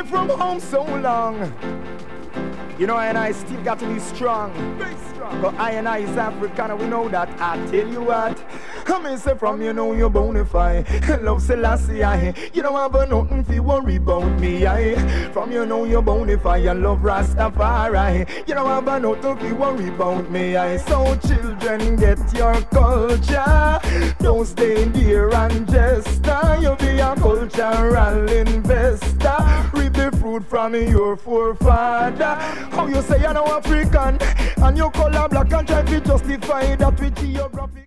from home so long. You know, and I still got to be strong. Very strong. But I and I is African, and we know that. I tell you what, I may say from you know you're bonafide. Love Selassie, you don't have nothing to worry about me. From you know you're bonafide, and love Rastafari. You don't have nothing to worry about me. So children, get your culture. Don't stay there and just you be a cultural investor. Reap the fruit from your forefather. How you say you're no African and you color black and try to justify that with geography.